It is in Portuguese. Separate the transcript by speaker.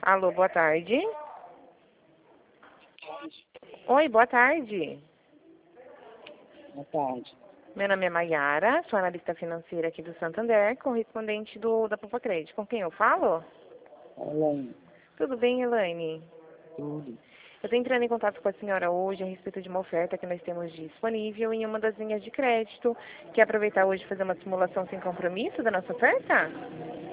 Speaker 1: Alô, boa tarde. Oi, boa tarde.
Speaker 2: Boa tarde.
Speaker 1: Meu nome é Maiara, sou analista financeira aqui do Santander, correspondente da Poupa Crédito. Com quem eu falo?
Speaker 2: Elaine,
Speaker 1: Tudo bem, Elaine?
Speaker 2: tudo.
Speaker 1: Eu estou entrando em contato com a senhora hoje a respeito de uma oferta que nós temos disponível em uma das linhas de crédito. Quer aproveitar hoje e fazer uma simulação sem compromisso da nossa oferta?